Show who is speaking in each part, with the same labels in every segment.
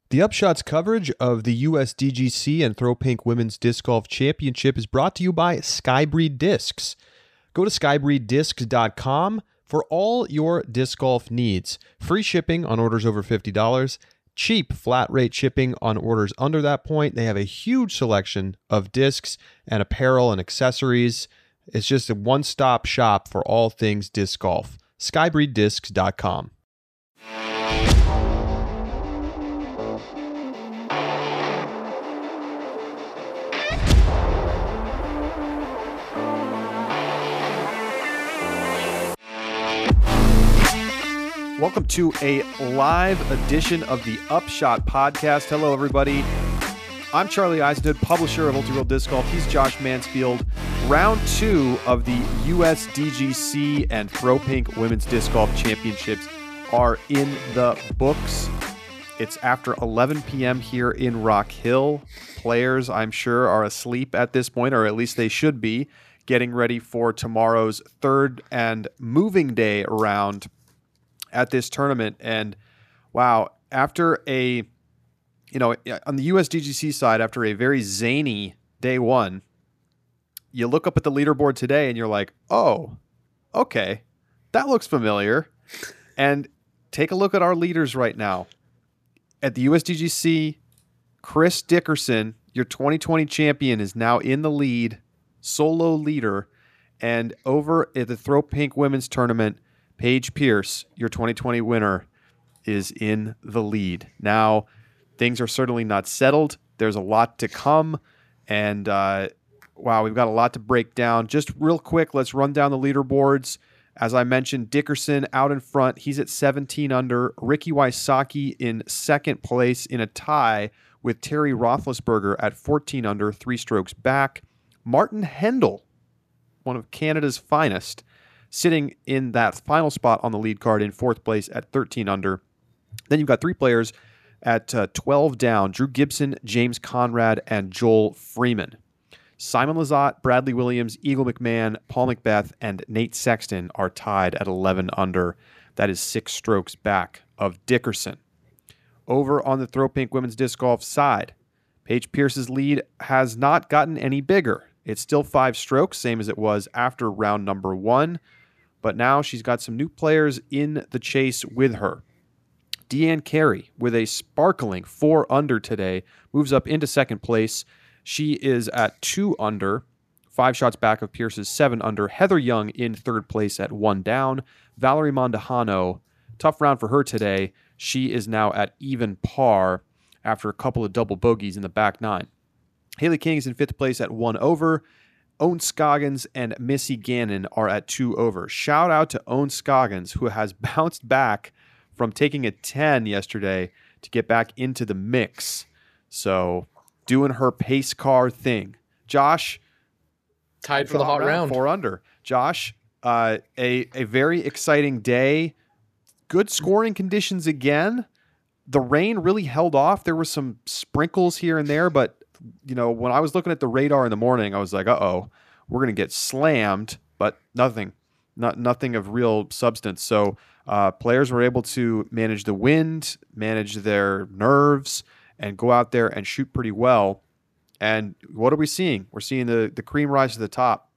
Speaker 1: The Upshots coverage of the USDGC and Throw Pink Women's Disc Golf Championship is brought to you by Skybreed Discs. Go to skybreeddiscs.com for all your disc golf needs. Free shipping on orders over $50. Cheap flat rate shipping on orders under that point. They have a huge selection of discs and apparel and accessories. It's just a one-stop shop for all things disc golf. skybreeddiscs.com. Welcome to a live edition of the Upshot Podcast. Hello, everybody. I'm Charlie Eisenhood, publisher of Ultra Disc Golf. He's Josh Mansfield. Round 2 of the USDGC and Throw Pink Women's Disc Golf Championships are in the books. It's after 11 p.m. here in Rock Hill. Players, I'm sure, are asleep at this point, or at least they should be, getting ready for tomorrow's third and moving day round at this tournament. And wow, after on the USDGC side, after a very zany day one, you look up at the leaderboard today and you're like, oh, okay, that looks familiar. And take a look at our leaders right now. At the USDGC, Chris Dickerson, your 2020 champion, is now in the lead, solo leader. And over at the Throw Pink Women's Tournament, Paige Pierce, your 2020 winner, is in the lead. Now, things are certainly not settled. There's a lot to come. And, wow, we've got a lot to break down. Just real quick, let's run down the leaderboards. As I mentioned, Dickerson out in front. He's at 17 under. Ricky Wysocki in second place in a tie with Terry Roethlisberger at 14 under, 3 strokes back. Martin Hendel, one of Canada's finest, sitting in that final spot on the lead card in fourth place at 13 under. Then you've got 3 players at 12 down: Drew Gibson, James Conrad, and Joel Freeman. Simon Lizotte, Bradley Williams, Eagle McMahon, Paul McBeth, and Nate Sexton are tied at 11 under. That is 6 strokes back of Dickerson. Over on the Throw Pink Women's Disc Golf side, Paige Pierce's lead has not gotten any bigger. It's still 5 strokes, same as it was after round number 1. But now she's got some new players in the chase with her. Deanne Carey, with a sparkling 4 under today, moves up into second place. She is at 2 under, 5 shots back of Pierce's 7 under. Heather Young in third place at 1 down. Valerie Mondahano, tough round for her today. She is now at even par after a couple of double bogeys in the back 9. Haley King is in 5th place at 1 over. Owen Scoggins and Missy Gannon are at 2 over. Shout out to Owen Scoggins, who has bounced back from taking a 10 yesterday to get back into the mix. So, doing her pace car thing. Josh,
Speaker 2: tied for the hot round.
Speaker 1: 4 under. Josh, a very exciting day. Good scoring conditions again. The rain really held off. There were some sprinkles here and there, but when I was looking at the radar in the morning, I was like, uh-oh, we're going to get slammed, but nothing of real substance. So players were able to manage the wind, manage their nerves, and go out there and shoot pretty well. And what are we seeing? We're seeing the cream rise to the top.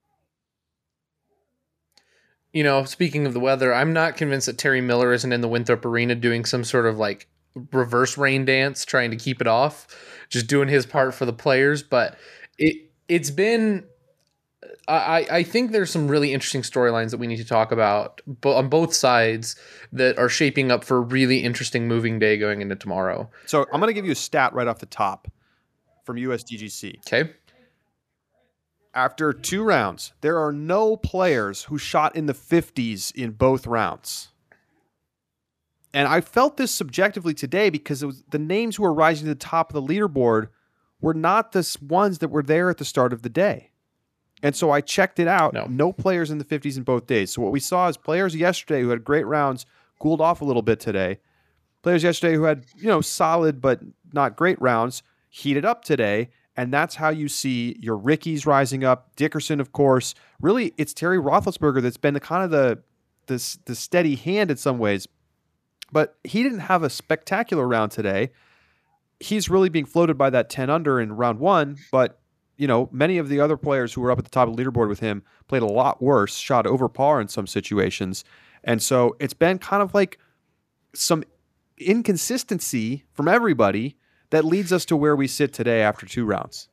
Speaker 2: Speaking of the weather, I'm not convinced that Terry Miller isn't in the Winthrop Arena doing some sort of like reverse rain dance, trying to keep it off, just doing his part for the players. But it's been, I think there's some really interesting storylines that we need to talk about on both sides that are shaping up for a really interesting moving day going into tomorrow.
Speaker 1: So I'm going to give you a stat right off the top from USDGC.
Speaker 2: Okay.
Speaker 1: After 2 rounds, there are no players who shot in the 50s in both rounds. And I felt this subjectively today because it was the names who were rising to the top of the leaderboard were not the ones that were there at the start of the day. And so I checked it out. No players in the 50s in both days. So what we saw is players yesterday who had great rounds cooled off a little bit today. Players yesterday who had, solid but not great rounds heated up today. And that's how you see your Rickies rising up. Dickerson, of course. Really, it's Terry Roethlisberger that's been the steady hand in some ways. But he didn't have a spectacular round today. he's really being floated by that 10 under in round one, but many of the other players who were up at the top of the leaderboard with him played a lot worse, shot over par in some situations. And so it's been kind of like some inconsistency from everybody that leads us to where we sit today after 2 rounds.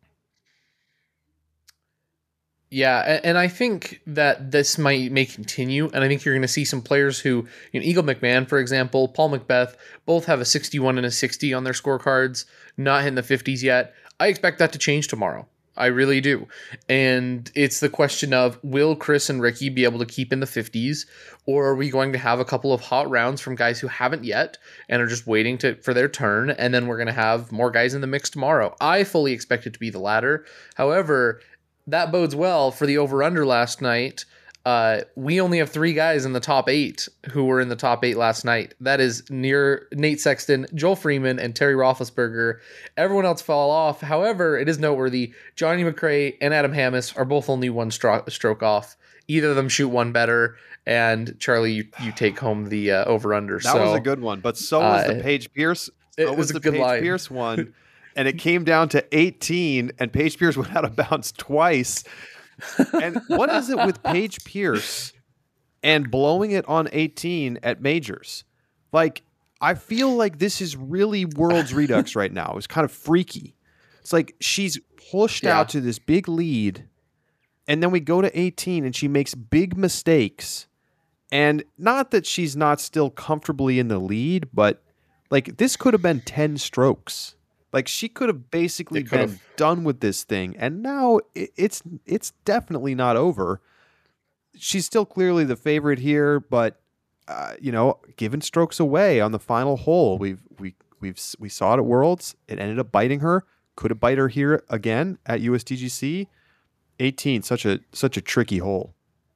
Speaker 2: Yeah, and I think that this may continue, and I think you're going to see some players who, Eagle McMahon, for example, Paul McBeth, both have a 61 and a 60 on their scorecards, not hitting the 50s yet. I expect that to change tomorrow. I really do. And it's the question of, will Chris and Ricky be able to keep in the 50s, or are we going to have a couple of hot rounds from guys who haven't yet and are just waiting for their turn, and then we're going to have more guys in the mix tomorrow? I fully expect it to be the latter. However, that bodes well for the over-under last night. We only have 3 guys in the top 8 who were in the top 8 last night. That is near Nate Sexton, Joel Freeman, and Terry Roethlisberger. Everyone else fell off. However, it is noteworthy, Johnny McRae and Adam Hammis are both only 1 stroke off. Either of them shoot 1 better, and Charlie, you take home the over-under.
Speaker 1: That was a good one, but so was the Paige Pierce.
Speaker 2: It was a good line.
Speaker 1: Pierce one. And it came down to 18, and Paige Pierce went out of bounds twice. And what is it with Paige Pierce and blowing it on 18 at majors? Like, I feel like this is really Worlds Redux right now. It's kind of freaky. It's like she's pushed out to this big lead, and then we go to 18, and she makes big mistakes. And not that she's not still comfortably in the lead, but like this could have been 10 strokes. Like she could have basically been done with this thing, and now it's definitely not over. She's still clearly the favorite here, but giving strokes away on the final hole. We saw it at Worlds. It ended up biting her. Could have bite her here again at USDGC. 18, such a tricky hole.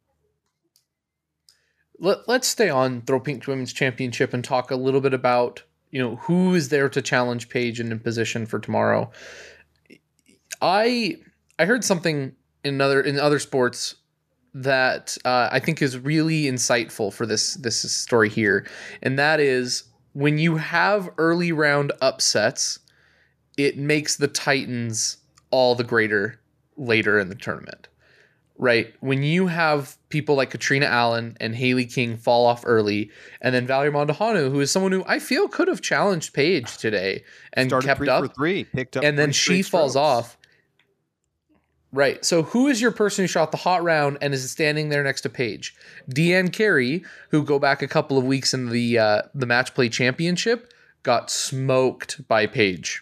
Speaker 2: Let's stay on Throw Pink Women's Championship and talk a little bit about who is there to challenge Paige and in position for tomorrow. I heard something in other sports that I think is really insightful for this story here, and that is when you have early round upsets, it makes the Titans all the greater later in the tournament. Right? When you have people like Katrina Allen and Haley King fall off early, and then Valerie Mondahanu, who is someone who I feel could have challenged Paige today and
Speaker 1: started
Speaker 2: kept
Speaker 1: 3
Speaker 2: up,
Speaker 1: for 3, picked up,
Speaker 2: and then she falls off. Right. So who is your person who shot the hot round and is standing there next to Paige? Deanne Carey, who go back a couple of weeks in the match play championship, got smoked by Paige.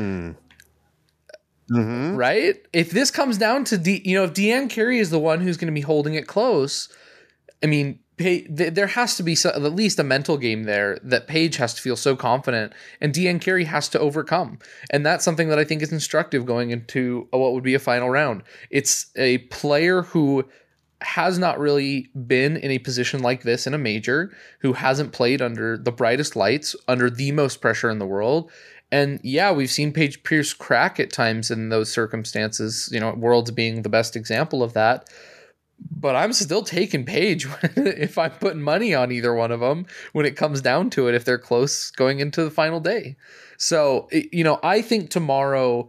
Speaker 1: Mm-hmm.
Speaker 2: Right? If this comes down to if Deanne Carey is the one who's going to be holding it close, I mean, there has to be at least a mental game there that Paige has to feel so confident, and Deanne Carey has to overcome. And that's something that I think is instructive going into what would be a final round. It's a player who has not really been in a position like this in a major, who hasn't played under the brightest lights, under the most pressure in the world. And yeah, we've seen Paige Pierce crack at times in those circumstances, Worlds being the best example of that. But I'm still taking Paige if I'm putting money on either one of them when it comes down to it, if they're close going into the final day. So, I think tomorrow,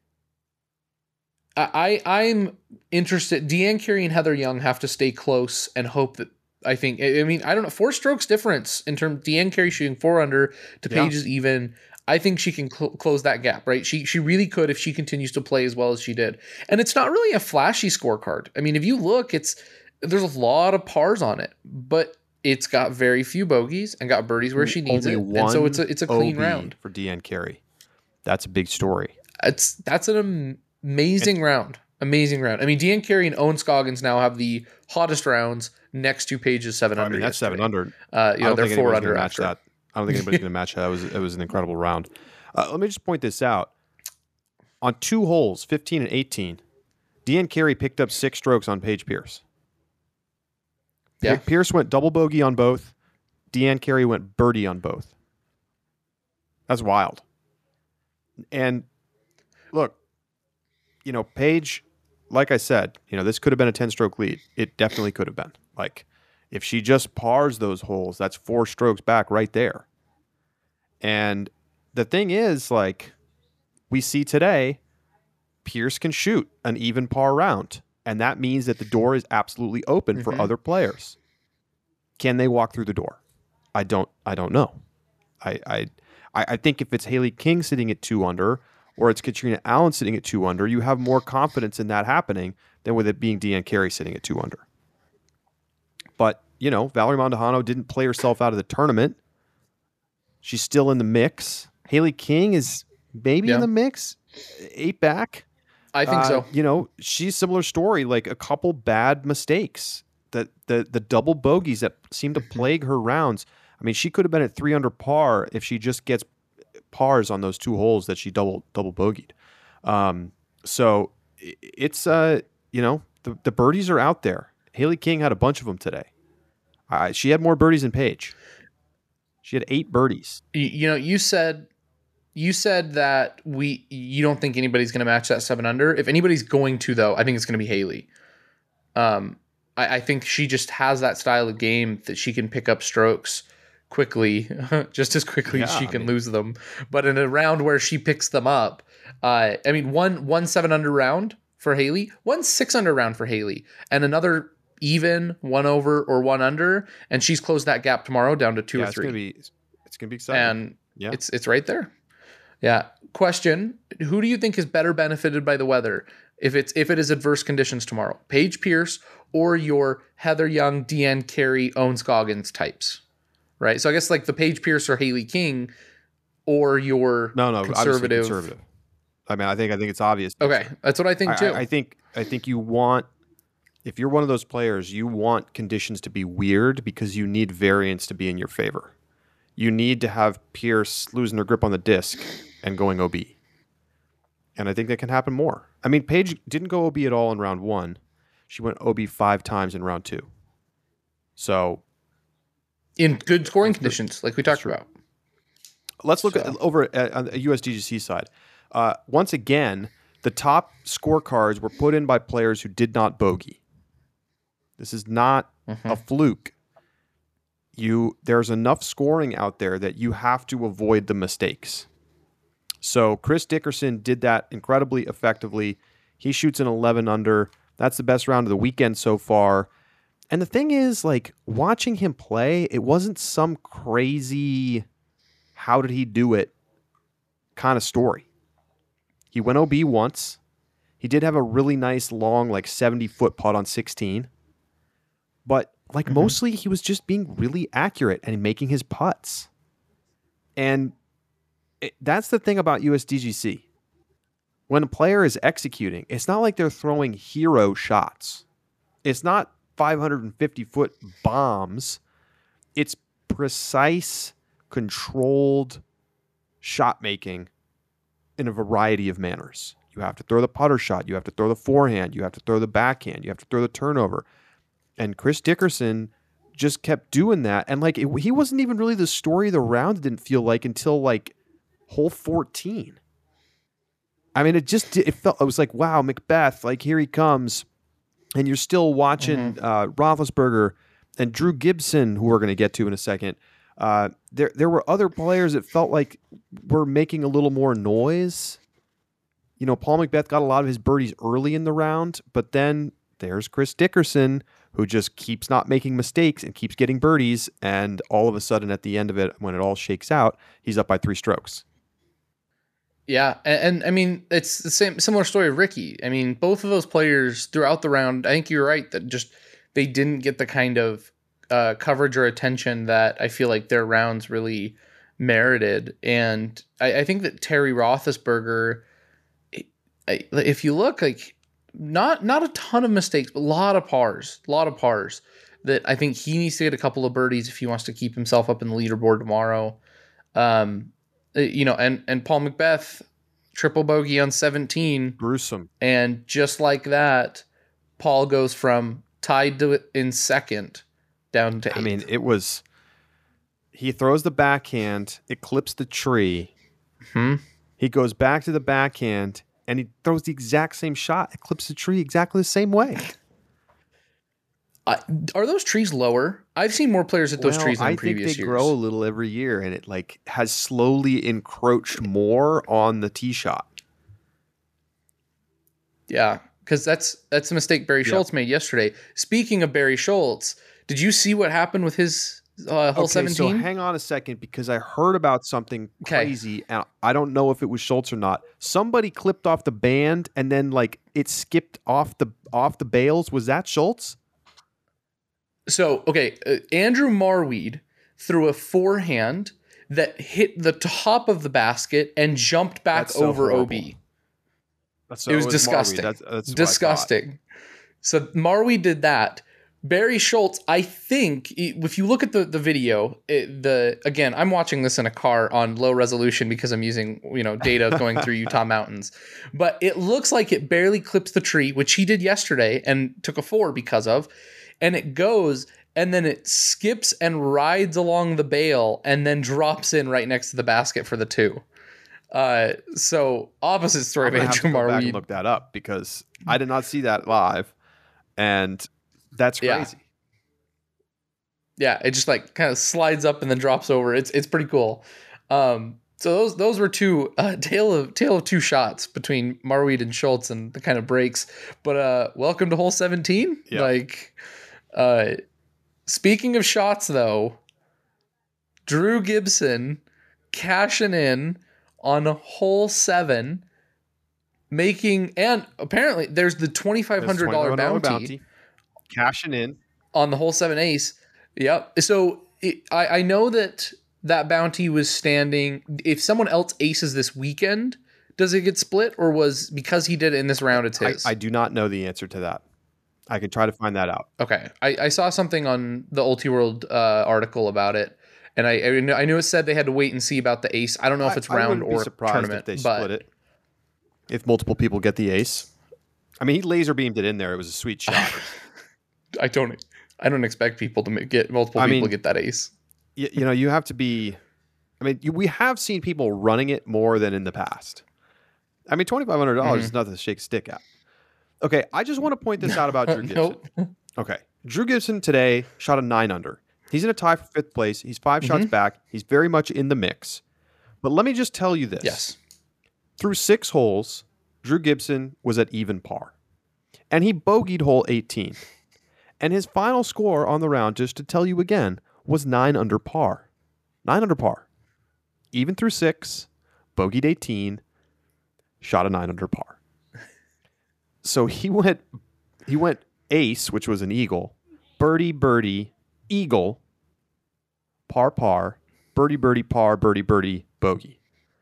Speaker 2: I'm interested. Deanne Carey and Heather Young have to stay close and hope that, I don't know, 4 strokes difference in terms, Deanne Carey shooting 4 under to Paige's even. I think she can close that gap, right? She really could if she continues to play as well as she did. And it's not really a flashy scorecard. I mean, if you look, there's a lot of pars on it, but it's got very few bogeys and got birdies where she needs it. And so it's a clean round
Speaker 1: for Deanne Carey. That's a big story.
Speaker 2: That's an amazing round. Amazing round. I mean, Deanne Carey and Owen Scoggins now have the hottest rounds next to Paige's 7 under.
Speaker 1: That's 7 under.
Speaker 2: They're 4 under after
Speaker 1: that. I don't think anybody's going to match that. It was an incredible round. Let me just point this out. On 2 holes, 15 and 18, Deanne Carey picked up 6 strokes on Paige Pierce.
Speaker 2: Yeah.
Speaker 1: Pierce went double bogey on both. Deanne Carey went birdie on both. That's wild. And look, Paige, like I said, this could have been a 10-stroke lead. It definitely could have been. Like, if she just pars those holes, that's 4 strokes back right there. And the thing is, like we see today, Pierce can shoot an even par round, and that means that the door is absolutely open for other players. Can they walk through the door? I don't know. I think if it's Haley King sitting at 2 under, or it's Katrina Allen sitting at 2 under, you have more confidence in that happening than with it being Deanne Carey sitting at 2 under. But, you know, Valerie Mondahano didn't play herself out of the tournament. She's still in the mix. Haley King is maybe in the mix, 8 back.
Speaker 2: I think so.
Speaker 1: You know, she's similar story, like a couple bad mistakes, that the double bogeys that seem to plague her rounds. I mean, she could have been at 3 under par if she just gets pars on those 2 holes that she double bogeyed. So it's you know, the birdies are out there. Haley King had a bunch of them today. She had more birdies than Paige. She had 8 birdies.
Speaker 2: You know, you said that you don't think anybody's going to match that 7 under. If anybody's going to, though, I think it's going to be Haley. I think she just has that style of game that she can pick up strokes quickly, just as quickly as she can lose them. But in a round where she picks them up, I mean, one 7 under round for Haley, 1 6 under round for Haley, and another even 1 over or 1 under, and she's closed that gap tomorrow down to 2 or 3.
Speaker 1: It's gonna be exciting.
Speaker 2: And it's right there. Yeah. Question: who do you think is better benefited by the weather if it is adverse conditions tomorrow? Paige Pierce or your Heather Young, Deanne Carey, Owen Scoggins types? Right. So I guess like the Paige Pierce or Haley King, or your conservative.
Speaker 1: I mean, I think it's obvious.
Speaker 2: Okay, that's what I think too.
Speaker 1: I think you want, if you're one of those players, you want conditions to be weird because you need variance to be in your favor. You need to have Pierce losing her grip on the disc and going OB. And I think that can happen more. I mean, Paige didn't go OB at all in round 1. She went OB 5 times in round 2. So,
Speaker 2: in good scoring conditions, like we talked about.
Speaker 1: Let's look over on the USDGC side. Once again, the top scorecards were put in by players who did not bogey. This is not a fluke. There's enough scoring out there that you have to avoid the mistakes. So Chris Dickerson did that incredibly effectively. He shoots an 11 under. That's the best round of the weekend so far. And the thing is, like, watching him play, it wasn't some crazy, how did he do it kind of story. He went OB once. He did have a really nice long, like 70-foot putt on 16. But like mostly he was just being really accurate and making his putts. And that's the thing about USDGC. When a player is executing, it's not like they're throwing hero shots. It's not 550-foot bombs. It's precise, controlled shot making in a variety of manners. You have to throw the putter shot. You have to throw the forehand. You have to throw the backhand. You have to throw the turnover. And Chris Dickerson just kept doing that. And like he wasn't even really the story of the round, it didn't feel like, until like hole 14. I mean, it was like, wow, Macbeth, like here he comes. And you're still watching Roethlisberger and Drew Gibson, who we're going to get to in a second. There were other players that felt like were making a little more noise. You know, Paul Macbeth got a lot of his birdies early in the round, but then there's Chris Dickerson, who just keeps not making mistakes and keeps getting birdies, and all of a sudden at the end of it, when it all shakes out, he's up by 3 strokes.
Speaker 2: Yeah, and I mean, it's the similar story of Ricky. I mean, both of those players throughout the round, I think you're right, that just they didn't get the kind of coverage or attention that I feel like their rounds really merited. And I think that Terry Roethlisberger, if you look, like not a ton of mistakes, but a lot of pars that I think he needs to get a couple of birdies if he wants to keep himself up in the leaderboard tomorrow. You know, and Paul Macbeth, triple bogey on 17.
Speaker 1: Gruesome.
Speaker 2: And just like that, Paul goes from tied to in second down to 8th.
Speaker 1: I mean, he throws the backhand, it clips the tree. He goes back to the backhand, and he throws the exact same shot. It clips the tree exactly the same way.
Speaker 2: Are those trees lower? I've seen more players hit those trees than in previous years.
Speaker 1: I think they grow a little every year, and it like has slowly encroached more on the tee shot.
Speaker 2: Yeah, because that's a mistake Barry Schultz made yesterday. Speaking of Barry Schultz, did you see what happened with his hole 17?
Speaker 1: So hang on a second, because I heard about something crazy, and I don't know if it was Schultz or not. Somebody clipped off the band, and then like it skipped off the bails. Was that Schultz?
Speaker 2: So Andrew Marweed threw a forehand that hit the top of the basket and jumped back over OB. It was disgusting.
Speaker 1: That's
Speaker 2: disgusting. So Marweed did that. Barry Schultz, I think, if you look at the video, again, I'm watching this in a car on low resolution because I'm using data going through Utah mountains, but it looks like it barely clips the tree, which he did yesterday and took a 4 because of, and it goes and then it skips and rides along the bail and then drops in right next to the basket for the 2. So opposite story of Andrew Marweed.
Speaker 1: Go back and look that up because I did not see that live, and that's crazy.
Speaker 2: Yeah, it just like kind of slides up and then drops over. It's pretty cool. So those were two tale of two shots between Marweed and Schultz and the kind of breaks. But welcome to hole 17.
Speaker 1: Yeah.
Speaker 2: Like speaking of shots though, Drew Gibson cashing in on hole 7, making, and apparently there's the $2,500 bounty.
Speaker 1: Cashing in
Speaker 2: on the hole 7 ace. Yep. So I know that bounty was standing. If someone else aces this weekend, does it get split, or was because he did it in this round, it's his?
Speaker 1: I do not know the answer to that. I could try to find that out.
Speaker 2: Okay. I saw something on the Ultiworld article about it, and I knew it said they had to wait and see about the ace. I don't know if it's round or tournament.
Speaker 1: If they split it. If multiple people get the ace. I mean, he laser beamed it in there. It was a sweet shot.
Speaker 2: I don't expect people to get multiple people get that ace.
Speaker 1: You have to be. I mean, we have seen people running it more than in the past. I mean, $2,500 is nothing to shake a stick at. Okay, I just want to point this out about Drew Gibson.
Speaker 2: Nope.
Speaker 1: Okay, Drew Gibson today shot a 9 under. He's in a tie for 5th place. He's 5 shots back. He's very much in the mix. But let me just tell you this.
Speaker 2: Yes.
Speaker 1: Through 6 holes, Drew Gibson was at even par. And he bogeyed hole 18. And his final score on the round, just to tell you again, was 9 under par. 9 under par. Even through 6, bogeyed 18, shot a 9 under par. So he went ace, which was an eagle, birdie, birdie, eagle, par, par, birdie, birdie, par, birdie, birdie, bogey.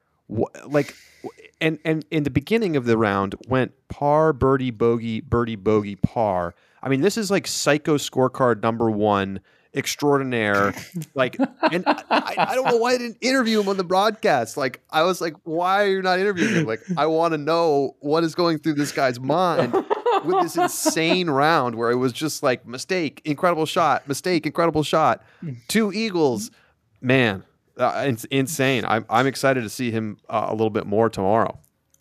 Speaker 1: And in the beginning of the round went par, birdie, bogey, birdie, bogey, par. I mean, this is like psycho scorecard number 1 extraordinaire. Like, and I don't know why I didn't interview him on the broadcast. Like, I was like, why are you not interviewing him? Like, I want to know what is going through this guy's mind with this insane round where it was just like mistake, incredible shot, mistake, incredible shot, 2 eagles. Man, it's insane. I'm excited to see him a little bit more tomorrow.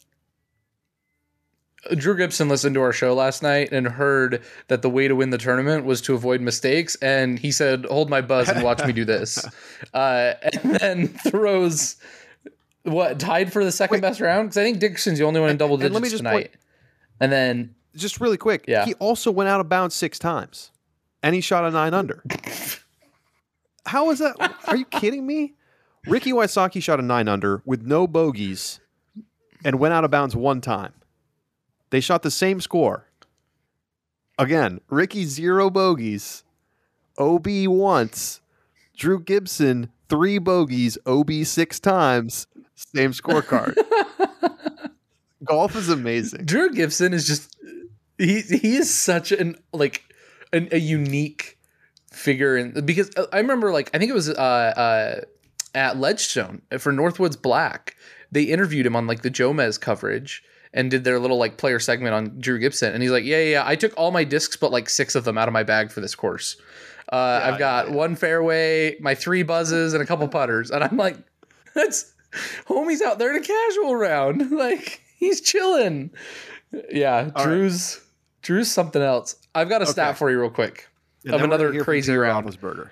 Speaker 2: Drew Gibson listened to our show last night and heard that the way to win the tournament was to avoid mistakes. And he said, hold my buzz and watch me do this. And then throws tied for the second best round? Because I think Dixon's the only one in double digits tonight. And then
Speaker 1: just really quick, he also went out of bounds 6 times and he shot a 9 under. How is that? Are you kidding me? Ricky Wysocki shot a 9 under with no bogeys and went out of bounds 1 time. They shot the same score. Again, Ricky 0 bogeys, OB once, Drew Gibson 3 bogeys, OB 6 times, same scorecard. Golf is amazing.
Speaker 2: Drew Gibson is just he is such a unique figure because I remember I think it was at Ledgestone for Northwoods Black. They interviewed him on the Jomez coverage and did their little player segment on Drew Gibson. And he's like, yeah, I took all my discs, but 6 of them out of my bag for this course. I've got 1 fairway, my 3 buzzes, and a couple putters. And I'm like, that's homie's out there in a casual round. He's chilling. Yeah, Drew's something else. I've got a stat for you real quick. of another crazy round.
Speaker 1: Roethlisberger.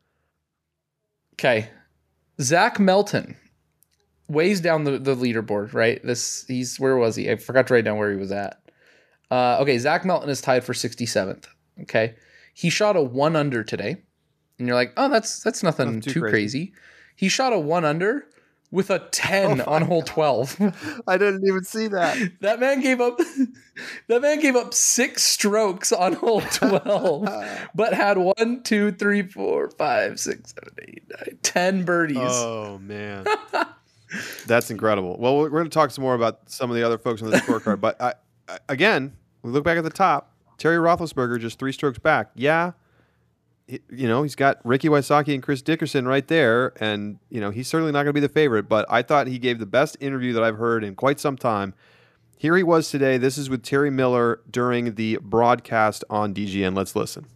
Speaker 2: Okay. Zach Melton weighs down the leaderboard, right? Where was he? I forgot to write down where he was at. Okay, Zach Melton is tied for 67th. Okay. He shot a 1-under today. And you're like, oh, that's nothing too crazy. He shot a 1-under with a 10 on hole 12.
Speaker 1: I didn't even see that.
Speaker 2: That man gave up 6 strokes on hole 12, but had 1, 2, 3, 4, 5, 6, 7, 8, 9, 10 birdies.
Speaker 1: Oh man. That's incredible. Well, we're going to talk some more about some of the other folks on the scorecard, but again, we look back at the top. Terry Roethlisberger just 3 strokes back. Yeah. He's got Ricky Wysocki and Chris Dickerson right there, and he's certainly not going to be the favorite, but I thought he gave the best interview that I've heard in quite some time. Here he was today. This is with Terry Miller during the broadcast on DGN. Let's listen.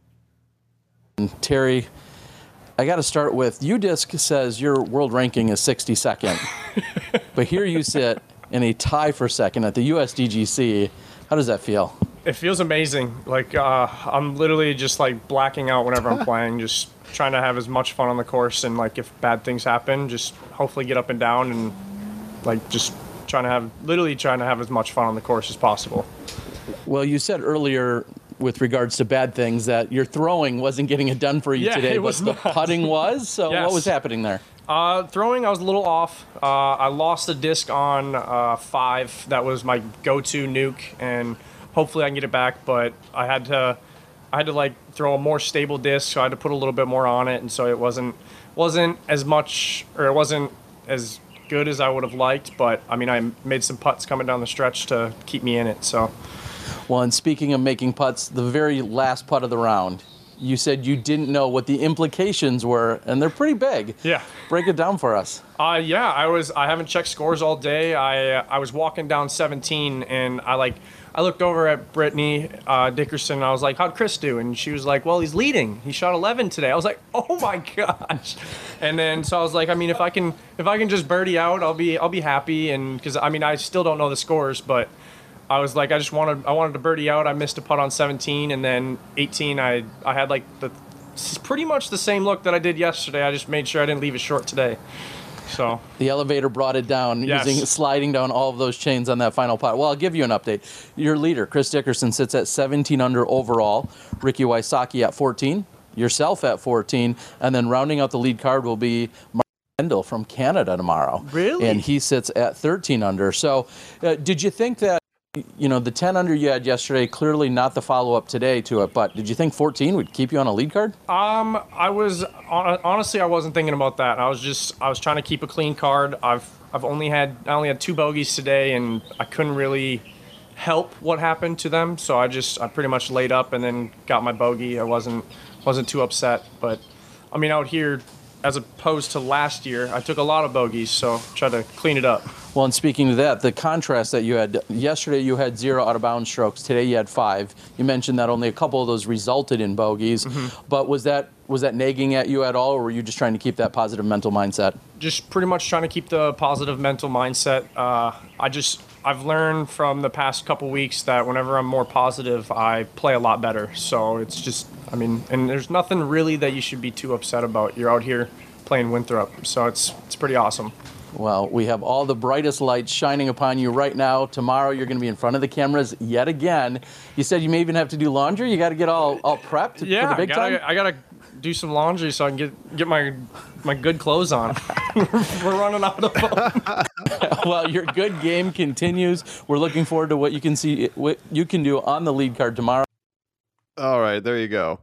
Speaker 3: Terry, I got to start with, UDisc says your world ranking is 62nd, but here you sit in a tie for second at the USDGC. How does that feel?
Speaker 4: It feels amazing. Like I'm literally just like blacking out whenever I'm playing, just trying to have as much fun on the course, and like if bad things happen, just hopefully get up and down, and like just trying to have as much fun on the course as possible.
Speaker 3: Well, you said earlier with regards to bad things that your throwing wasn't getting it done for you today, but the putting was. So yes. What was happening there?
Speaker 4: Throwing, I was a little off. I lost a disc on 5. That was my go-to nuke, and hopefully I can get it back, but I had to like throw a more stable disc, so I had to put a little bit more on it, and so it wasn't as much, or it wasn't as good as I would have liked, but I mean, I made some putts coming down the stretch to keep me in it, so.
Speaker 3: Well, and speaking of making putts, the very last putt of the round, you said you didn't know what the implications were, and they're pretty big.
Speaker 4: Yeah.
Speaker 3: Break it down for us.
Speaker 4: Yeah, I haven't checked scores all day. I was walking down 17, and I looked over at Brittany Dickerson, and I was like, how'd Chris do? And she was like, well, he's leading. He shot 11 today. I was like, oh my gosh. And then, so I was like, I mean, if I can just birdie out, I'll be happy. And because, I mean, I still don't know the scores, but I was like, I wanted to birdie out. I missed a putt on 17, and then 18, I had like pretty much the same look that I did yesterday. I just made sure I didn't leave it short today. So
Speaker 3: the elevator brought it down, sliding down all of those chains on that final putt. Well, I'll give you an update. Your leader, Chris Dickerson, sits at 17 under overall. Ricky Wysocki at 14. Yourself at 14. And then rounding out the lead card will be Mark Kendall from Canada tomorrow.
Speaker 4: Really?
Speaker 3: And he sits at 13 under. So did you think that, the 10 under you had yesterday, clearly not the follow-up today to it, but did you think 14 would keep you on a lead card?
Speaker 4: Honestly, I wasn't thinking about that. I was trying to keep a clean card. I only had 2 bogeys today, and I couldn't really help what happened to them, so I pretty much laid up and then got my bogey. I wasn't too upset, but I mean, out here, as opposed to last year, I took a lot of bogeys, so try to clean it up.
Speaker 3: Well, and speaking of that, the contrast that you had yesterday, you had 0 out of bounds strokes. Today, you had 5. You mentioned that only a couple of those resulted in bogeys. Mm-hmm. But was that nagging at you at all, or were you just trying to keep that positive mental mindset?
Speaker 4: Just pretty much trying to keep the positive mental mindset. I've learned from the past couple weeks that whenever I'm more positive, I play a lot better. So it's just, I mean, and there's nothing really that you should be too upset about. You're out here playing Winthrop, so it's pretty awesome.
Speaker 3: Well, we have all the brightest lights shining upon you right now. Tomorrow, you're going to be in front of the cameras yet again. You said you may even have to do laundry. You got to get all prepped for the big time?
Speaker 4: I got to do some laundry so I can get my good clothes on. We're running out of them.
Speaker 3: Well, your good game continues. We're looking forward to what you can do on the lead card tomorrow.
Speaker 1: All right, there you go.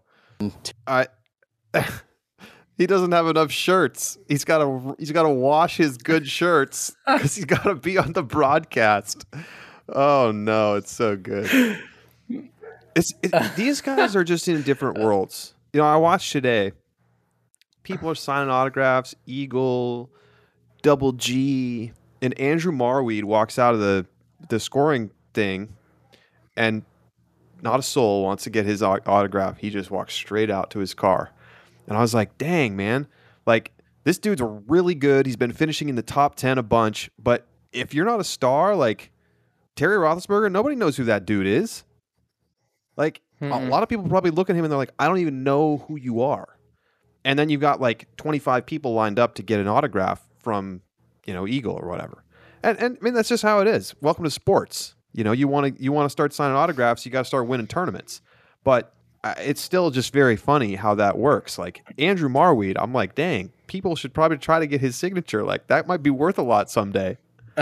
Speaker 1: He doesn't have enough shirts. He's got to wash his good shirts because he's got to be on the broadcast. Oh no, it's so good. These guys are just in different worlds. I watched today. People are signing autographs. Eagle, Double G, and Andrew Marweed walks out of the scoring thing, and not a soul wants to get his autograph. He just walks straight out to his car. And I was like, dang, man. Like, this dude's really good. He's been finishing in the top 10 a bunch. But if you're not a star, like Terry Roethlisberger, nobody knows who that dude is. Like, A lot of people probably look at him and they're like, I don't even know who you are. And then you've got like 25 people lined up to get an autograph from, Eagle or whatever. And I mean, that's just how it is. Welcome to sports. You want to start signing autographs, you got to start winning tournaments. But it's still just very funny how that works. Like Andrew Marweed, I'm like, dang, people should probably try to get his signature. Like that might be worth a lot someday.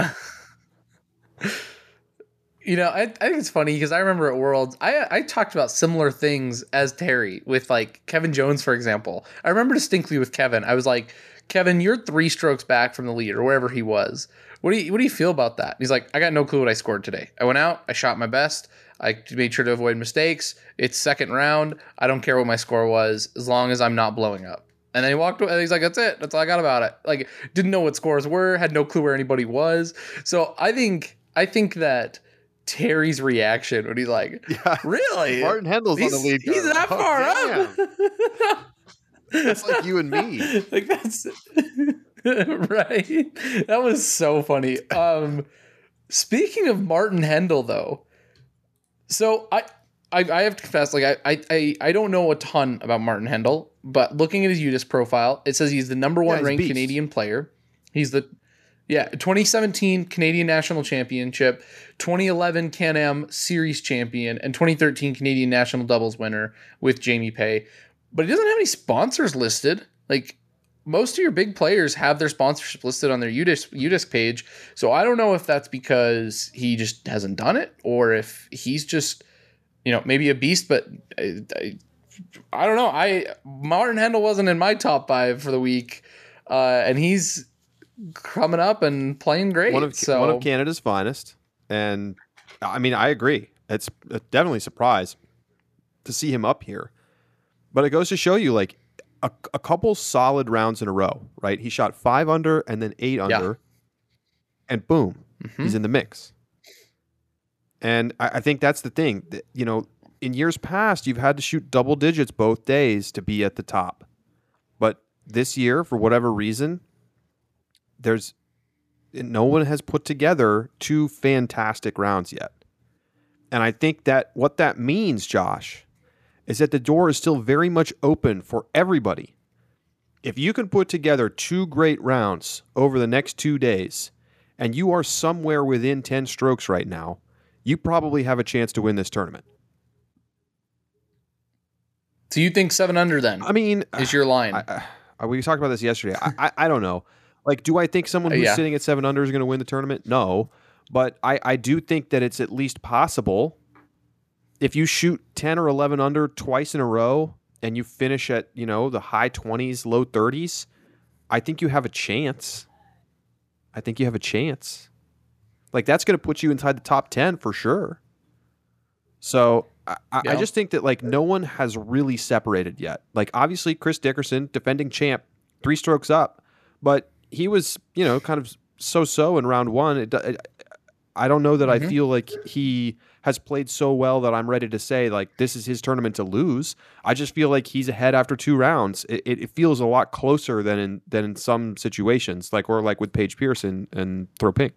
Speaker 2: I think it's funny because I remember at Worlds, I talked about similar things as Terry with like Kevin Jones, for example. I remember distinctly with Kevin, I was like, Kevin, you're 3 strokes back from the lead or wherever he was. What do you feel about that? He's like, I got no clue what I scored today. I went out, I shot my best. I made sure to avoid mistakes. It's second round. I don't care what my score was as long as I'm not blowing up. And then he walked away and he's like, that's it. That's all I got about it. Like, didn't know what scores were, had no clue where anybody was. So I think that Terry's reaction when he's like, really?
Speaker 1: Martin Hendel's on the lead.
Speaker 2: He's that far up.
Speaker 1: That's like you and me.
Speaker 2: Like that's right. That was so funny. Speaking of Martin Hendel, though, so I have to confess, like I don't know a ton about Martin Hendel, but looking at his UDisc profile, it says he's the number 1 ranked Canadian player. He's the 2017 Canadian National Championship, 2011 Can-Am Series champion, and 2013 Canadian National Doubles winner with Jamie Pay. But he doesn't have any sponsors listed. Like most of your big players have their sponsorship listed on their UDisc page. So I don't know if that's because he just hasn't done it or if he's just, maybe a beast, but I don't know. Martin Hendel wasn't in my top 5 for the week. And he's coming up and playing great.
Speaker 1: One of Canada's finest. And I mean, I agree. It's definitely a surprise to see him up here. But it goes to show you, like, a couple solid rounds in a row, right? He shot 5 under and then 8 under, and boom, he's in the mix. And I think that's the thing. In years past, you've had to shoot double digits both days to be at the top. But this year, for whatever reason, no one has put together 2 fantastic rounds yet. And I think that what that means, Josh, is that the door is still very much open for everybody. If you can put together 2 great rounds over the next 2 days, and you are somewhere within 10 strokes right now, you probably have a chance to win this tournament.
Speaker 2: Do you think 7 under then?
Speaker 1: I mean,
Speaker 2: is your line?
Speaker 1: We talked about this yesterday. I don't know. Like, do I think someone who's sitting at 7 under is going to win the tournament? No. But I do think that it's at least possible. If you shoot 10 or 11 under twice in a row and you finish at, the high 20s, low 30s, I think you have a chance. Like, that's going to put you inside the top 10 for sure. So I just think that, like, no one has really separated yet. Like, obviously, Chris Dickerson, defending champ, 3 strokes up. But he was, kind of so-so in round 1. I don't know that I feel like he has played so well that I'm ready to say, like, this is his tournament to lose. I just feel like he's ahead after 2 rounds. It feels a lot closer than in some situations, like with Paige Pearson and Throw Pink.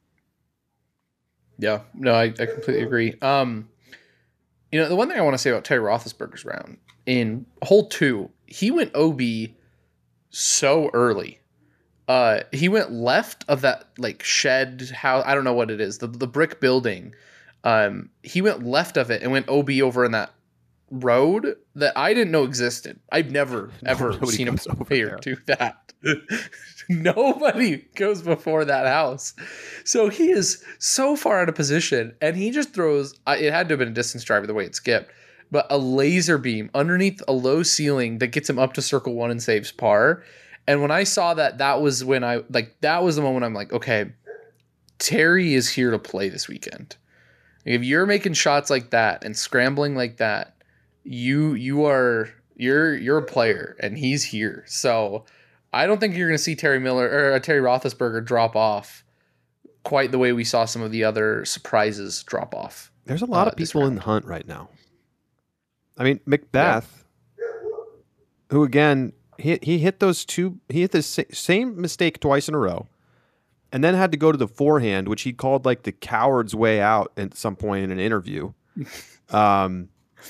Speaker 2: Yeah, no, I completely agree. The one thing I want to say about Terry Roethlisberger's round, in hole 2, he went OB so early. He went left of that, like, shed house. I don't know what it is. The brick building. He went left of it and went OB over in that road that I didn't know existed. I've never, ever seen a player do that. Nobody goes before that house. So he is so far out of position, and he just throws, it had to have been a distance driver the way it skipped, but a laser beam underneath a low ceiling that gets him up to circle 1 and saves par. And when I saw that was when that was the moment I'm like, okay, Terry is here to play this weekend. If you're making shots like that and scrambling like that, you're a player, and he's here. So I don't think you're going to see Terry Roethlisberger drop off quite the way we saw some of the other surprises drop off.
Speaker 1: There's a lot of people in the hunt right now. I mean, Macbeth, who again, he hit those 2. He hit the same mistake twice in a row, and then had to go to the forehand, which he called like the coward's way out at some point in an interview.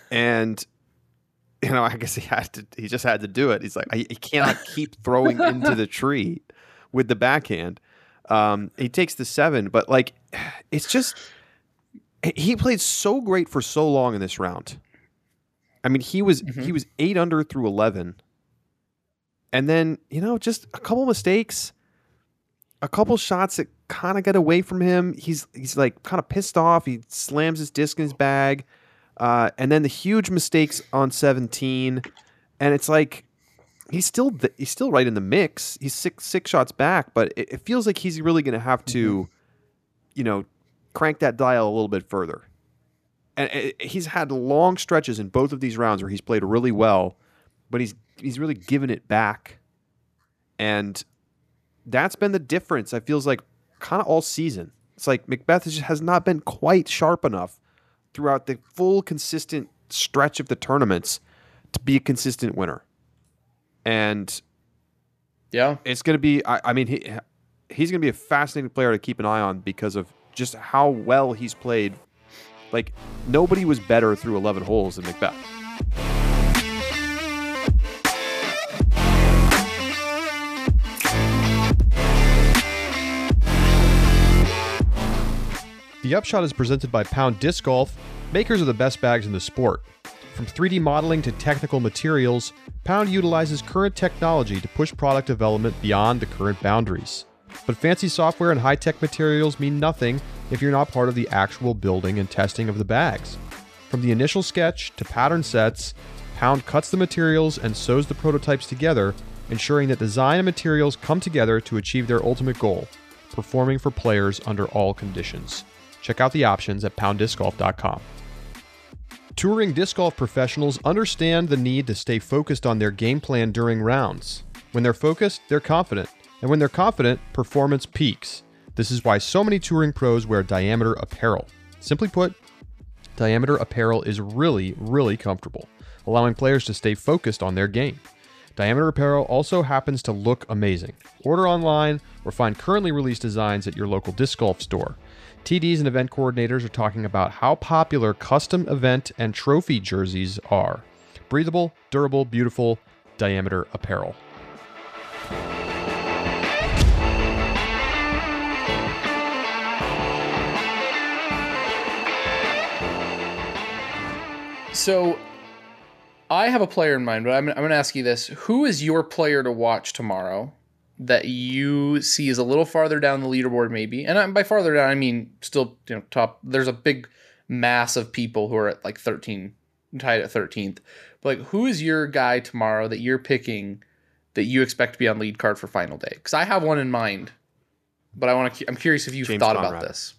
Speaker 1: And I guess he just had to do it. He's like, he cannot keep throwing into the tree with the backhand. He takes the 7, but like, it's just, he played so great for so long in this round. I mean, he was 8 under through 11. And then, just a couple mistakes, a couple shots that kind of get away from him. He's like kind of pissed off. He slams his disc in his bag. And then the huge mistakes on 17. And it's like, he's still right in the mix. He's six shots back, but it feels like he's really going to have to, crank that dial a little bit further. And he's had long stretches in both of these rounds where he's played really well, but he's really given it back. And that's been the difference. I feels like kind of all season. It's like McBeth just has not been quite sharp enough throughout the full consistent stretch of the tournaments to be a consistent winner. And
Speaker 2: yeah,
Speaker 1: it's going to be, he's going to be a fascinating player to keep an eye on because of just how well he's played. Like, nobody was better through 11 holes than McBeth. The Upshot is presented by Pound Disc Golf, makers of the best bags in the sport. From 3D modeling to technical materials, Pound utilizes current technology to push product development beyond the current boundaries. But fancy software and high-tech materials mean nothing if you're not part of the actual building and testing of the bags. From the initial sketch to pattern sets, Pound cuts the materials and sews the prototypes together, ensuring that design and materials come together to achieve their ultimate goal, performing for players under all conditions. Check out the options at PoundDiscGolf.com. Touring disc golf professionals understand the need to stay focused on their game plan during rounds. When they're focused, they're confident. And when they're confident, performance peaks. This is why so many touring pros wear Diameter apparel. Simply put, Diameter apparel is really, really comfortable, allowing players to stay focused on their game. Diameter apparel also happens to look amazing. Order online or find currently released designs at your local disc golf store. TDs and event coordinators are talking about how popular custom event and trophy jerseys are. Breathable, durable, beautiful, Diameter apparel.
Speaker 2: So I have a player in mind, but I'm going to ask you this. Who is your player to watch tomorrow that you see is a little farther down the leaderboard maybe? And by farther down, I mean still top. There's a big mass of people who are at like 13, tied at 13th. But like, who is your guy tomorrow that you're picking that you expect to be on lead card for final day? Because I have one in mind, but I'm curious if you've
Speaker 1: James
Speaker 2: thought
Speaker 1: Conrad.
Speaker 2: about this.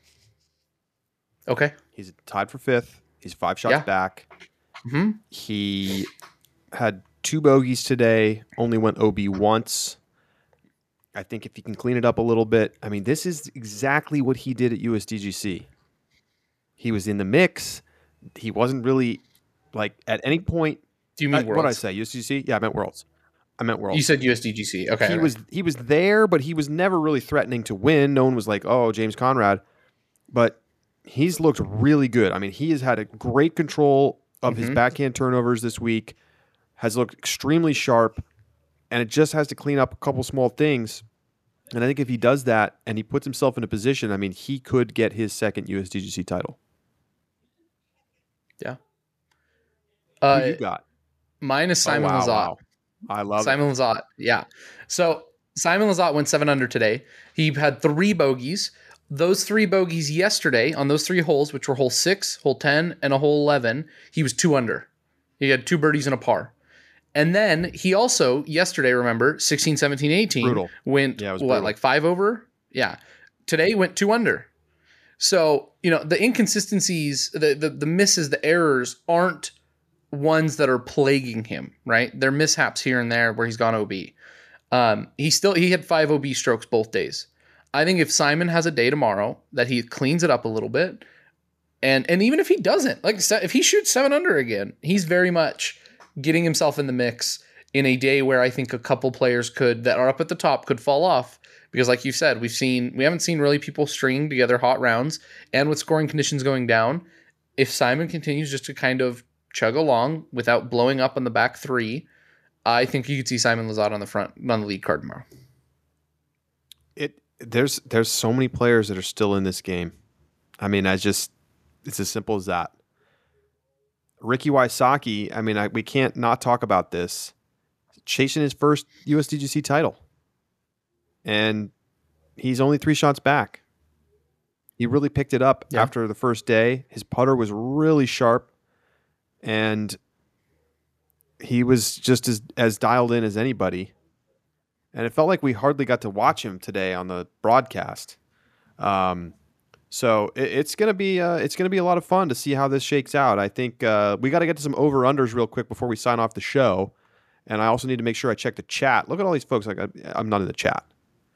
Speaker 2: Okay.
Speaker 1: He's tied for 5th. He's 5 shots back.
Speaker 2: Mm-hmm.
Speaker 1: He had 2 bogeys today, only went OB once. I think if he can clean it up a little bit, I mean, this is exactly what he did at USDGC. He was in the mix. He wasn't really, like, at any point.
Speaker 2: Do you mean Worlds?
Speaker 1: What did I say? USDGC? Yeah, I meant Worlds.
Speaker 2: You said USDGC. Okay.
Speaker 1: He was there, but he was never really threatening to win. No one was like, oh, James Conrad. But he's looked really good. I mean, he has had a great control of his backhand turnovers this week, has looked extremely sharp, and it just has to clean up a couple small things. And I think if he does that and he puts himself in a position, I mean, he could get his second USDGC title.
Speaker 2: Yeah.
Speaker 1: Who you got?
Speaker 2: Mine is Simon Lizotte.
Speaker 1: Wow. I love
Speaker 2: Simon Lizotte. Yeah. So Simon Lizotte went 7 under today. He had 3 bogeys. Those 3 bogeys yesterday on those 3 holes, which were hole 6, hole 10, and a hole 11, he was 2 under. He had 2 birdies and a par. And then he also, yesterday, remember, 16, 17, 18,
Speaker 1: Brutal.
Speaker 2: went, like 5 over? Yeah. Today went 2 under. So, the inconsistencies, the misses, the errors aren't ones that are plaguing him, right? They're mishaps here and there where he's gone OB. He had 5 OB strokes both days. I think if Simon has a day tomorrow that he cleans it up a little bit, and even if he doesn't, like if he shoots 7 under again, he's very much getting himself in the mix in a day where I think a couple players that are up at the top could fall off. Because like you said, we haven't seen really people stringing together hot rounds, and with scoring conditions going down, if Simon continues just to kind of chug along without blowing up on the back three, I think you could see Simon Lizotte on the lead card tomorrow.
Speaker 1: There's so many players that are still in this game. I mean, it's as simple as that. Ricky Wysocki, I mean, we can't not talk about this. Chasing his first USDGC title. And he's only 3 shots back. He really picked it up after the first day. His putter was really sharp. And he was just as dialed in as anybody. And it felt like we hardly got to watch him today on the broadcast. So it's gonna be a lot of fun to see how this shakes out. I think we got to get to some over-unders real quick before we sign off the show. And I also need to make sure I check the chat. Look at all these folks. Like I'm not in the chat.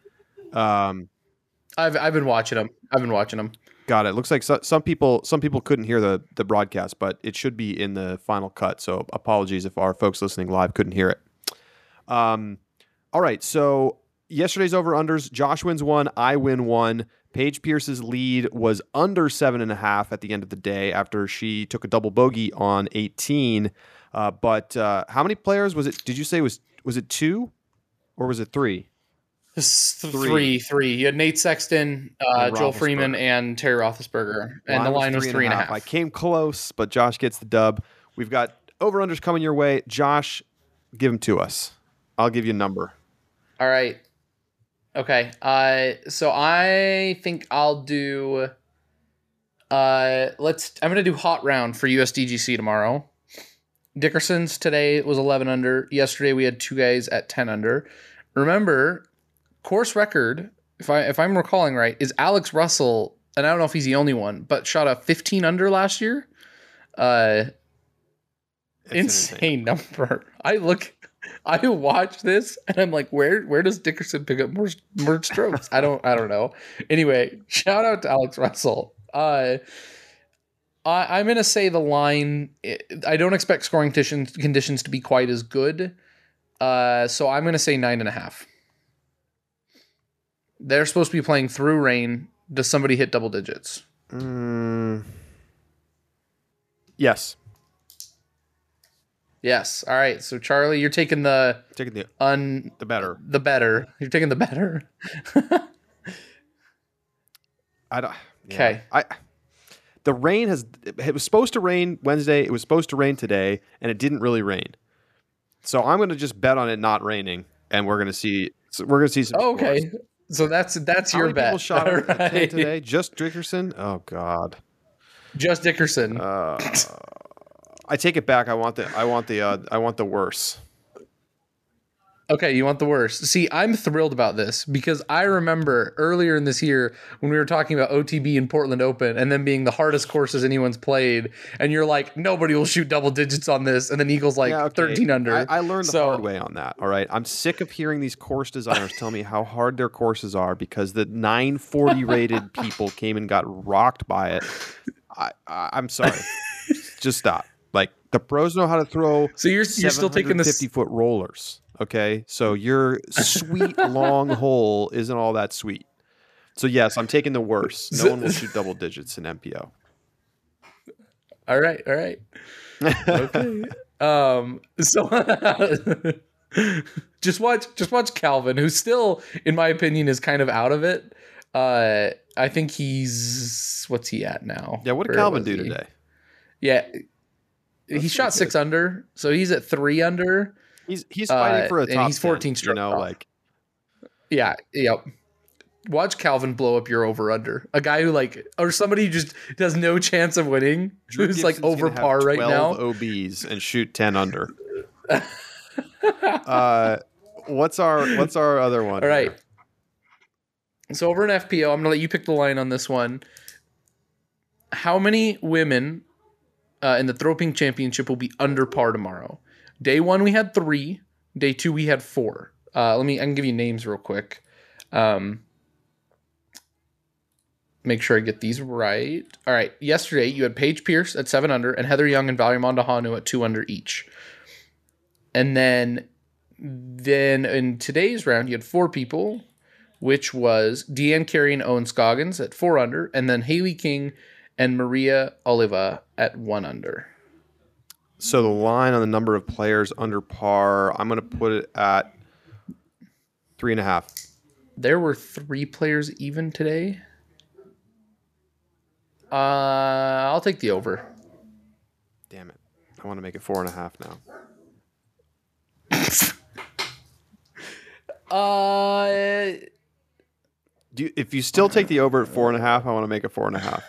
Speaker 2: I've been watching them.
Speaker 1: Got it. Looks like some people couldn't hear the broadcast, but it should be in the final cut. So apologies if our folks listening live couldn't hear it. All right. So yesterday's over-unders. Josh wins 1. I win 1. Paige Pierce's lead was under 7.5 at the end of the day after she took a double bogey on 18. But how many players was it? Did you say was it 2 or was it 3?
Speaker 2: Three. You had Nate Sexton, Joel Freeman, and Terry Roethlisberger, and the line was 3.5.
Speaker 1: I came close, but Josh gets the dub. We've got over-unders coming your way. Josh, give them to us. I'll give you a number.
Speaker 2: All right. Okay. So I think I'll do. I'm gonna do hot round for USDGC tomorrow. Dickerson's today was 11 under. Yesterday we had 2 guys at 10 under. Remember, course record, if I'm recalling right, is Alex Russell, and I don't know if he's the only one, but shot a 15 under last year. Insane number. I watch this and I'm like, where does Dickerson pick up more strokes? I don't know. Anyway, shout out to Alex Russell. I'm gonna say the line. I don't expect scoring conditions to be quite as good. So I'm gonna say 9.5. They're supposed to be playing through rain. Does somebody hit double digits?
Speaker 1: Yes.
Speaker 2: Yes. All right. So Charlie, you're taking the
Speaker 1: better.
Speaker 2: The better. You're taking the better.
Speaker 1: I don't.
Speaker 2: Okay.
Speaker 1: The rain it was supposed to rain Wednesday. It was supposed to rain today, and it didn't really rain. So I'm going to just bet on it not raining, and we're going to see. We're going to see some.
Speaker 2: Okay.
Speaker 1: Scores.
Speaker 2: So that's
Speaker 1: How
Speaker 2: your
Speaker 1: many
Speaker 2: bet.
Speaker 1: People shot right. Today. Just Dickerson. Oh God.
Speaker 2: Just Dickerson.
Speaker 1: I take it back. I want the worse.
Speaker 2: Okay, you want the worst. See, I'm thrilled about this because I remember earlier in this year when we were talking about OTB and Portland Open and them being the hardest courses anyone's played, and you're like, nobody will shoot double digits on this, and then Eagles 13 under.
Speaker 1: I learned the hard way on that. All right, I'm sick of hearing these course designers tell me how hard their courses are because the 940 rated people came and got rocked by it. I'm sorry. Just stop. Like the pros know how to throw.
Speaker 2: So you're still taking the
Speaker 1: 50-foot rollers. Okay, so your sweet long hole isn't all that sweet. So yes, I'm taking the worst. No one will shoot double digits in MPO.
Speaker 2: All right. Okay. So just watch Calvin, who still, in my opinion, is kind of out of it. I think what's he at now?
Speaker 1: Yeah, what did Calvin do today?
Speaker 2: Yeah, he shot 6 under, so he's at 3 under.
Speaker 1: He's fighting for a top
Speaker 2: and he's 14 strokes. Yeah. Watch Calvin blow up your over under. A guy who or somebody who just has no chance of winning, who's like over par right now.
Speaker 1: 12 OBs and shoot 10 under. What's our other one?
Speaker 2: All right. So over in FPO, I'm gonna let you pick the line on this one. How many women in the Throw Pink Championship will be under par tomorrow? Day 1 we had 3. Day 2 we had 4. I can give you names real quick. Make sure I get these right. All right. Yesterday you had Paige Pierce at 7 under and Heather Young and Valerie Mondahanu at 2 under each. And then in today's round you had 4 people, which was Deanne Carey and Owen Scoggins at 4 under, and then Haley King and Maria Oliva at 1 under.
Speaker 1: So the line on the number of players under par, I'm going to put it at 3.5.
Speaker 2: There were 3 players even today. I'll take the over.
Speaker 1: Damn it. I want to make it 4.5 now. If you still take the over at 4.5, I want to make it 4.5.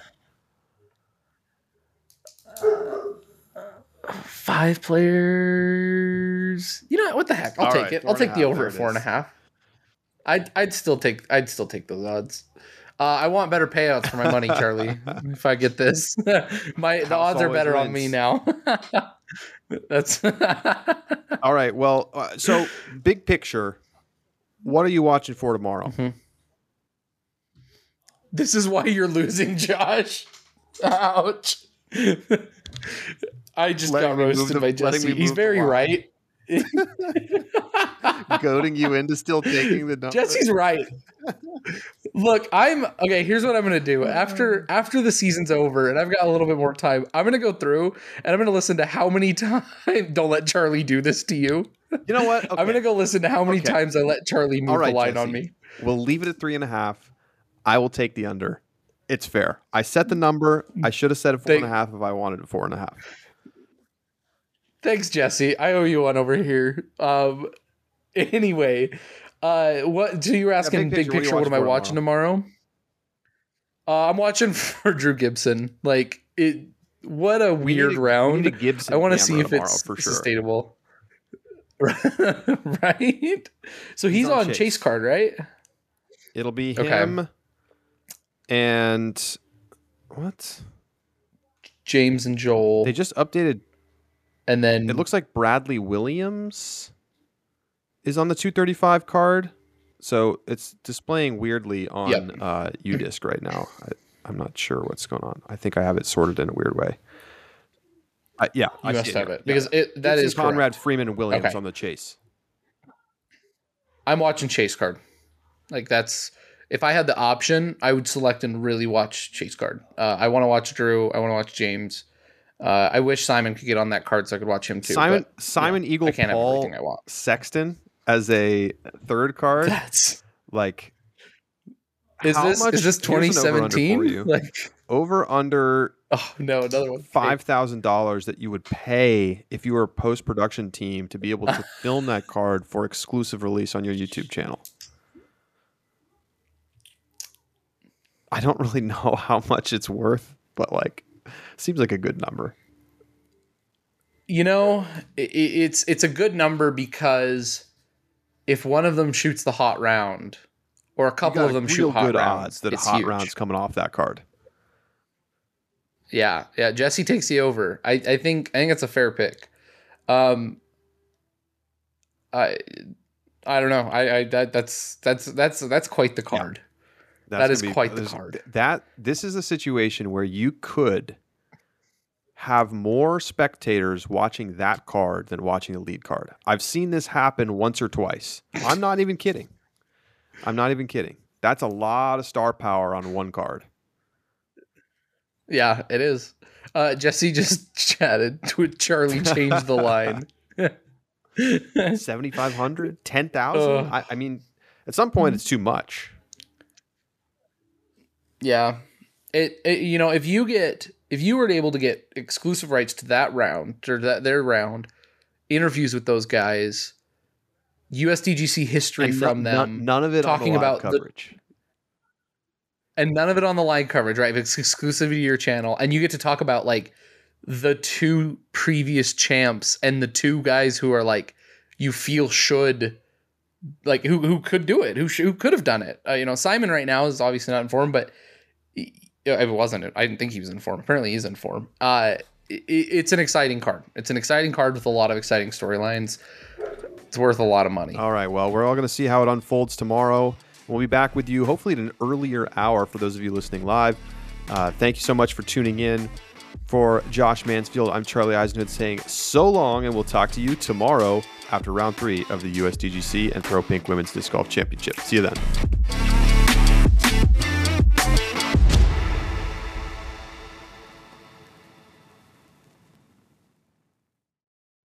Speaker 2: 5 players. You know what? What the heck? I'll take it. I'll take the over at 4.5. I'd still take those odds. I want better payouts for my money, Charlie. If I get this, the odds are better on me now. That's
Speaker 1: all right. Well, so big picture, what are you watching for tomorrow?
Speaker 2: Mm-hmm. This is why you're losing, Josh. Ouch. I just got roasted by Jesse. He's very right.
Speaker 1: Goading you into still taking the number.
Speaker 2: Jesse's right. Look, here's what I'm going to do. After the season's over and I've got a little bit more time, I'm going to go through and I'm going to listen to how many times. Don't let Charlie do this to you.
Speaker 1: You know what? Okay.
Speaker 2: I'm going to go listen to how many times I let Charlie move the line, Jesse, on me.
Speaker 1: We'll leave it at 3.5. I will take the under. It's fair. I set the number. I should have said it 4.5 if I wanted it 4.5.
Speaker 2: Thanks, Jesse. I owe you one over here. Anyway, what? So you were asking big picture. What am I watching tomorrow? I'm watching for Drew Gibson. Like it. What a weird round. I want to see if it's sustainable. Right. So he's on Chase Card, right?
Speaker 1: It'll be him. And what?
Speaker 2: James and Joel.
Speaker 1: They just updated.
Speaker 2: And then
Speaker 1: it looks like Bradley Williams is on the 235 card. So it's displaying weirdly on UDisc right now. I'm not sure what's going on. I think I have it sorted in a weird way. You
Speaker 2: must have it. Because that is
Speaker 1: Conrad,
Speaker 2: correct.
Speaker 1: Freeman, and Williams on the Chase.
Speaker 2: I'm watching Chase Card. Like that's... If I had the option, I would select and really watch Chase Card. I want to watch Drew. I want to watch James. I wish Simon could get on that card so I could watch him too.
Speaker 1: Simon Eagle Paul Sexton as a third card.
Speaker 2: That's
Speaker 1: like.
Speaker 2: Is this 2017? Like
Speaker 1: over under.
Speaker 2: Oh no, another one.
Speaker 1: $5,000 that you would pay if you were a post-production team to be able to film that card for exclusive release on your YouTube channel. I don't really know how much it's worth, but like, seems like a good number.
Speaker 2: You know, it's a good number because if one of them shoots the hot round, or a couple of them shoot hot rounds,
Speaker 1: that hot rounds coming off that card.
Speaker 2: Yeah. Jesse takes the over. I think it's a fair pick. I don't know. That's quite the card. Yeah. That is quite the card.
Speaker 1: This is a situation where you could have more spectators watching that card than watching the lead card. I've seen this happen once or twice. I'm not even kidding. That's a lot of star power on one card.
Speaker 2: Yeah, it is. Jesse just chatted with Charlie changed the line.
Speaker 1: 7,500? 10,000? I mean, at some point it's too much.
Speaker 2: Yeah, if you were able to get exclusive rights to that round or their round, interviews with those guys, USDGC history from them,
Speaker 1: none of it talking on the live coverage,
Speaker 2: and none of it on the live coverage, right? It's exclusive to your channel, and you get to talk about like the 2 previous champs and the 2 guys who are like you feel should. Like who could do it? Who could have done it? Simon right now is obviously not in form, but it wasn't. I didn't think he was in form. Apparently, he's in form. It's an exciting card. It's an exciting card with a lot of exciting storylines. It's worth a lot of money.
Speaker 1: All right. Well, we're all going to see how it unfolds tomorrow. We'll be back with you hopefully at an earlier hour for those of you listening live. Thank you so much for tuning in. For Josh Mansfield, I'm Charlie Eisenhood saying so long, and we'll talk to you tomorrow after round 3 of the USDGC and Pro Pink Women's Disc Golf Championship. See you then.